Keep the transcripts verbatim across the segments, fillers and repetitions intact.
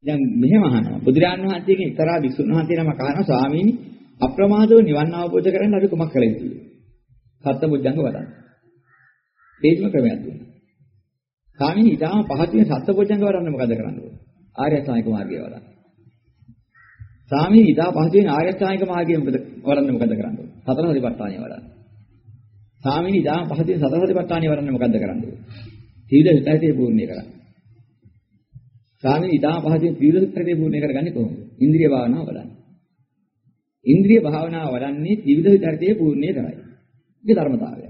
දැන් මෙහෙම අහනවා. බුදුරජාණන් වහන්සේගෙන් එක්තරා විසුණු වහන්සේ නමක් අහනවා ස්වාමීනි අප්‍රමාදව නිවන් අවබෝධ කරගන්න අපි කුමක් කළ යුතුද? සත්බුද්ධංග වඩන්න. ඒකම ක්‍රමයක් දුන්නා. ස්වාමීනි ඊටාම පහතින් සත්බුද්ධංග වඩන්න මොකද කරන්න ඕනේ? ආර්ය අෂ්ටාංගික මාර්ගය වඩන්න. ස්වාමීනි ඊටා පහතින් ආර්ය අෂ්ටාංගික මාර්ගය මොකද වඩන්න මොකද කරන්න ඕනේ? සතර සතිපට්ඨානය වඩන්න. ස්වාමීනි ඊටාම පහතින් සතර සතිපට්ඨානය වඩන්න මොකද කරන්න ඕනේ? සීල හිතයිතේ පූර්ණේ කරන්න. ස්වාමීනි ඊටාම පහතින් සීල හිතයිතේ පූර්ණේ කරගන්නේ කොහොමද? ඉන්ද්‍රිය භාවනාව වඩන්න. ඉන්ද්‍රිය භාවනාව වඩන්නේ ත්‍රිවිධ විචාරිතයේ පූර්ණිය කරයි. ඒක ධර්මතාවය.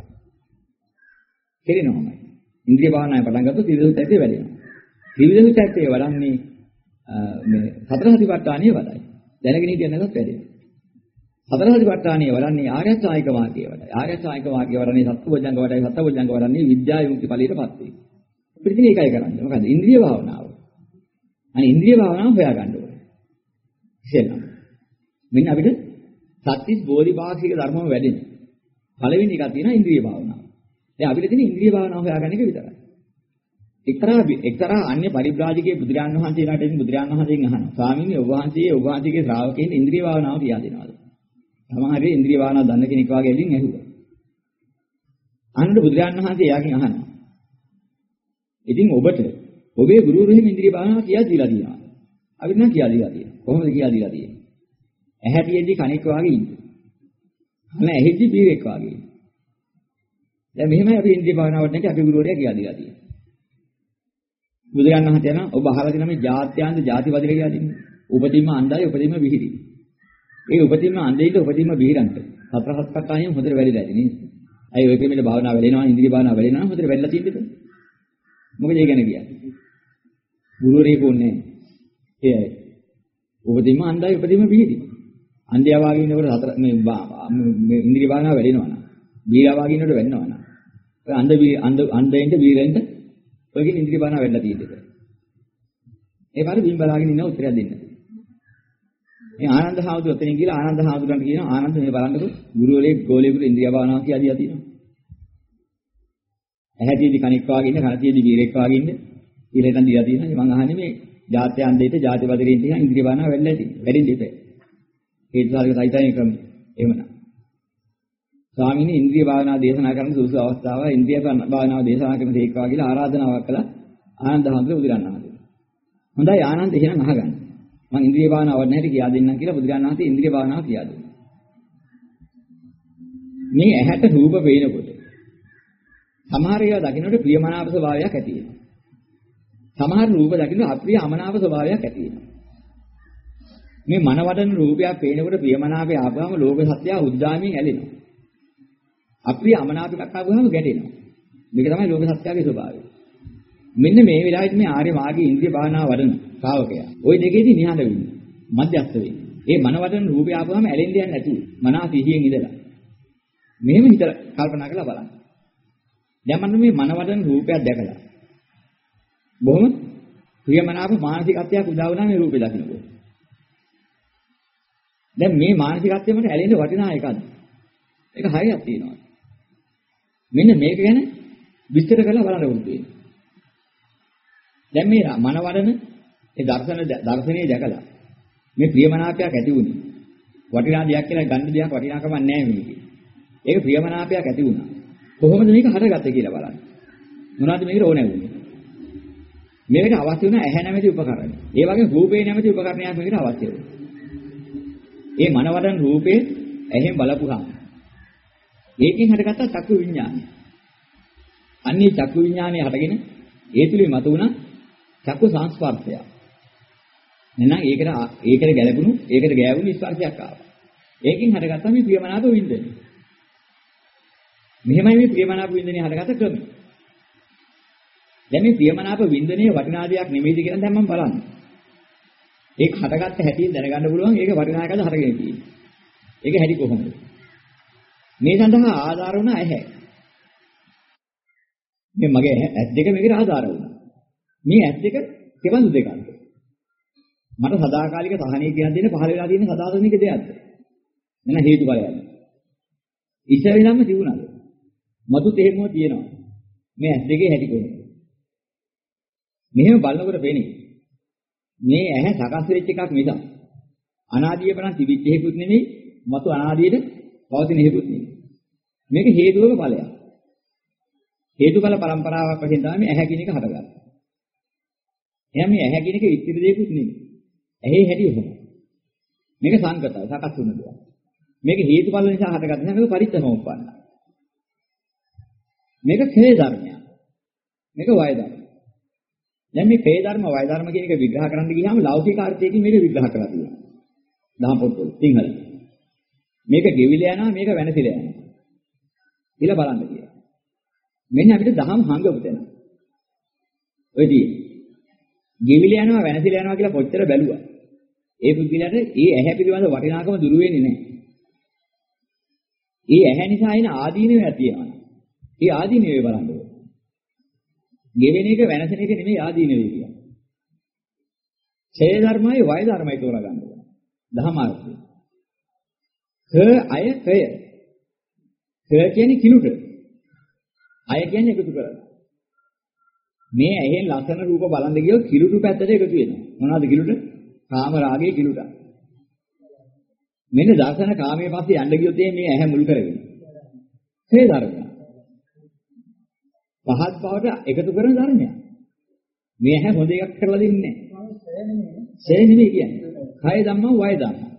කෙරෙනවමයි. ඉන්ද්‍රිය භාවනාවේ පටන් ගත්තොත් ත්‍රිවිධ විචාරිතය වැඩෙනවා. ත්‍රිවිධ විචාරිතය වඩන්නේ මේ සතර සතිපට්ඨානිය වඩයි. දැනගෙන හිටියනකොත් වැඩෙනවා. සතර සතිපට්ඨානිය වඩන්නේ ආර්ය අෂ්ටාංගික මාර්ගය වඩයි. ආර්ය අෂ්ටාංගික මාර්ගය වඩන්නේ සත්බොජ්ජංග වඩයි. සත්බොජ්ජංග වඩන්නේ විද්‍යා විමුක්ති ඵලයට පත් වේ. පිටින් ඒකයි කරන්නේ. මොකද ඉන්ද්‍රිය භාවනාව. අනේ ඉන්ද්‍රිය භාවනාව හොයාගන්න ඕනේ. ඉතින් මෙන්න අපිට සත්‍විස් බෝධිපාක්ෂික ධර්මම වැඩෙන. පළවෙනි එකක් තියෙනවා ඉන්ද්‍රිය භාවනාව. දැන් අපිට තියෙන ඉන්ද්‍රිය භාවනාව හොයාගන්න එක විතරයි. එක්තරා එක්තරා අන්‍ය පරිබ්‍රාජකයේ බුදුරජාණන් වහන්සේලාට ඉතින් බුදුරජාණන් වහන්සේගෙන් අහනවා. ස්වාමීනි ඔබ වහන්සේ ඔබ වහන්සේගේ ශ්‍රාවකයන් ඉන්ද්‍රිය භාවනාව කියා දෙනවාද? සමහර ඉන්ද්‍රිය භාවනාව දන්න කෙනෙක් වාගේ ඇලින් ඇහුවා. අන්නට බුදුරජාණන් වහන්සේ එයාගෙන් අහනවා. ඉතින් ඔබට ඔබේ ගුරුවරු හිමි ඉන්ද්‍රිය භාවනාව කියා දීලා තියෙනවා. අපිට නම් කියා දීලා තියෙනවා. කොහොමද කියා දීලා තියෙන්නේ? ඇහැටියෙදි කණෙක් වාගේ ඉන්නේ. අනේ ඇහිදි බීරෙක් වාගේ ඉන්නේ. දැන් මෙහෙමයි අපි ඉන්ද්‍රිය භාවනාවට නැති අපේ ගුරුවරයා කියලා දීලා තියෙන්නේ. බුදුරජාණන් වහන්සේ යනවා ඔබ අහලා තියෙන මේ ජාත්‍යාන්ත ජාතිවදිර කියලා දෙන්නේ. උපදීම අන්දයි උපදීම විහිරි. ඒ උපදීම අන්දයිද උපදීම විහිරන්ට. සතර හත්පත්තානියම හොඳට වැඩිලා ඇති නේද? අය ඔය ක්‍රමෙට භාවනාව වැඩෙනවා ඉන්ද්‍රිය භාවනාව වැඩෙනවා හොඳට වැඩිලා තියෙන්නද? මොකද ඒ ගැන කියන්නේ? ගුරුවරයෙක් ඕනේ නැහැ. ඒ අය උපදීම අන්දයි උපදීම විහිරි. අන්ධයා වාගේ ඉන්නකොට හතර මේ මේ ඉන්ද්‍රිය භාවනාව වැඩෙනවා නා. බීරා වාගේ ඉන්නකොට වැඩෙනවා නා. ඔය අන්ධ බී අන්ධ අන්ධයෙන්ද බීරෙන්ද ඔයගෙන් ඉන්ද්‍රිය භාවනාව වැඩලා තියෙන්නේ. ඒ පාර බිම් බලාගෙන ඉන්න උත්තරයක් දෙන්න. මේ ආනන්ද හාමුදුරුවෝ එතනින් ගිහලා ආනන්ද හාමුදුරුවන්ට කියනවා ආනන්ද මේ බලන්නකො ගුරුවරයෙක් ගෝලියෙකුට ඉන්ද්‍රිය භාවනාව කියලා දීලා තියෙනවා. ඇහැටියෙදි කණෙක් වාගේ ඉන්න කනටියෙදි බීරෙක් වාගේ ඉන්න ඊළඟට දීලා තියෙනවා. මම අහන්නේ මේ ජාත්‍ය අන්දේට ජාති වදිරින් තියෙන ඉන්ද්‍රිය භාවනාව වැඩලා තියෙන්නේ. වැඩින් දෙපේ. හේතුසාරක සයිතයින ක්‍රම එහෙමනම් ස්වාමීනි ඉන්ද්‍රිය භාවනාව දේශනා කරන සුසු අවස්ථාව ඉන්ද්‍රිය භාවනාව දේශනා කරන තේක්වා කියලා ආරාධනාවක් කළා ආනන්ද හඳුර බුදුරණන් වහන්සේ. හොඳයි ආනන්ද එහෙනම් අහගන්න. මම ඉන්ද්‍රිය භාවනාව වඩන හැටි කියා දෙන්නම් කියලා බුදුරණන් වහන්සේ ඉන්ද්‍රිය භාවනාව කියා දුන්නා. මේ ඇහැට රූප පේනකොට සමහර ඒවා දකින්නට ප්‍රියමනාප ස්වභාවයක් ඇති වෙනවා. සමහර රූප දකින්න අප්‍රිය අමනාප ස්වභාවයක් ඇති වෙනවා. මේ මනවඩන රූපයක් පේනකොට ප්‍රියමනාපේ ආපුවම ලෝක සත්‍යය උද්දාමයෙන් ඇලෙනවා. අප්‍රිය අමනාපයක් ආපුවම ගැටෙනවා. මේක තමයි ලෝක සත්‍යයේ ස්වභාවය. මෙන්න මේ වෙලාවෙත් මේ ආර්ය මාර්ගයේ ඉන්ද්‍රිය භාවනාව වඩන ශ්‍රාවකයා. ওই දෙකේදී නිහඬ වෙන්නේ. මධ්‍යස්ථ වෙන්නේ. මේ මනවඩන රූපය ආපුවම ඇලෙන්න යන්නේ නැතුව මනස සිහියෙන් ඉඳලා. මෙහෙම හිතලා කල්පනා කරලා බලන්න. දැන් මම මේ මනවඩන රූපයක් දැකලා බොහොම ප්‍රියමනාප මානසිකත්වයක් උදා වුණා මේ රූපේ දකින්නකොට. දැන් මේ මානසිකත්වය මට ඇලෙන්න වටිනා එකක්ද? ඒක හරියක් තියෙනවා. මෙන්න මේක ගැන විස්තර කරලා බලන්න ඕනේ. දැන් මේ මනවඩන ඒ දර්ශන දර්ශනීය දැකලා මේ ප්‍රියමනාපයක් ඇති වුණේ. වටිනා දෙයක් කියලා ගන්න දෙයක් වටිනාකමක් නැහැ මේකේ. ඒක ප්‍රියමනාපයක් ඇති වුණා. කොහොමද මේක හටගත්තේ කියලා බලන්න. මොනවද මේකට ඕනේ වුනේ? මේකට අවශ්‍ය වෙන ඇහැ නැමැති උපකරණය. ඒ වගේ රූපේ නැමැති උපකරණයක් මේකට අවශ්‍ය වෙනවා. ඒ මනවඩන රූපේ ඇහෙන් බලපුවාම ඒකෙන් හටගත්ත චක්කු විඥානය. අන්නේ චක්කු විඥානය හටගෙන ඒ තුලින් මතුවන චක්කු සංස්පර්ශය. එහෙනම් ඒකට ඒකට ගැලපුණු ඒකට ගෑවුණු ස්පර්ශයක් ආවා. ඒකෙන් හටගත්ත මේ ප්‍රියමනාප වින්දනය. මෙහෙමයි මේ ප්‍රියමනාප වින්දනය හටගත්ත ක්‍රමය. දැන් මේ ප්‍රියමනාප වින්දනයේ වටිනා දෙයක් නෙමෙයිද කියලා දැන් මම බලන්නේ. ඒක හටගත්ත හැටියෙන් දැනගන්න පුළුවන් ඒක වටිනාකමද හටගෙන තියෙන්නේ. ඒක හැටි කොහොමද? මේ සඳහා ආධාර වුණ ඇහැ. මේ මගේ ඇස් දෙක මේකට ආධාර වුණා. මේ ඇස් දෙක කෙබඳු දෙකක්ද? මට සදාකාලික සහනය කියන දෙන්නේ පහළ වෙලා තියෙන සදාතනික දෙයක්ද? එන හේතුඵලයක්ද? ඉස්සර වෙනම තිබුණාද? මතුත් එහෙමම තියෙනවා. මේ ඇස් දෙකේ හැටි කොහොමද? මෙහෙම බලනකොට වෙන්නේ මේ ඇහැ සකස් වෙච්ච එකක් මිසක් අනාදිය බලන් තිබිච්ච හේකුත් නෙමෙයි, මතු අනාදියට පවතින හේකුත් නෙමෙයි. මේක හේතුවක ඵලයක්. හේතුඵල පරම්පරාවක් වශයෙන් තමයි ඇහැ කියන එක හටගන්නේ. එහෙනම් මේ ඇහැ කියන එක ඉතිරි දෙයක්ුත් නෙමෙයි. ඇහි හැටි ඔහොම. මේක සංකතයි, සකස් වුණ දෙයක්. මේක හේතුඵල නිසා හටගත්ත නිසා මේක පරිත්‍යාගෝපන්න. මේක ක්ෂය ධර්මයක්. මේක වය ධර්ම. දැන් මේ ක්ෂය ධර්ම වය ධර්ම කියන එක විග්‍රහ කරන්න ගියාම ලෞකික අර්ථයකින් මේක විග්‍රහ කරලා තියෙනවා. දහම් පොත්වල සිංහල. මේක ගෙවිලා යනවා, මේක වෙනසිලා යනවා. කියලා බලන්න කියලා. මෙන්න අපිට දහම් හංගපු තැන. ඔය තියෙන්නේ. ගෙවිලා යනවා, වෙනසිලා යනවා කියලා කොච්චර බැලුවා. ඒ පුද්ගලයාට ඒ ඇහැ පිළිබඳ වටිනාකම දුරු වෙන්නේ නැහැ. ඒ ඇහැ නිසා එන ආදීනවයක් තියෙනවා. ඒ ආදීනවේ බලන්න ඕනේ. ගෙවෙන එක වෙනසෙන එක නෙමෙයි ආදීනවේ කියන්නේ. ඡය ධර්මයි වය ධර්මයි තෝරා ගන්න ඕනේ. දහමාර්ථය. ක අය කය. ක කියන්නේ කිලුට. අය කියන්නේ එකතු කරලා. මේ ඇහෙන් ලස්සන රූප බලන්න ගියොත් කිලුටු පැත්තට එකතු වෙනවා. මොනවද කිලුට? කාම රාගයේ කිලුට. මෙන්න දර්ශන කාමයේ පස්සේ යන්න ගියොත් මේ ඇහැ මුල් කරගෙන. ඡය ධර්මය. පහත් බවට එකතු කරන ධර්මයක්. මේ ඇහැ හොඳ එකක් කරලා දෙන්නේ නැහැ. ඡය නෙමෙයි කියන්නේ. කය ධම්ම වය ධම්ම.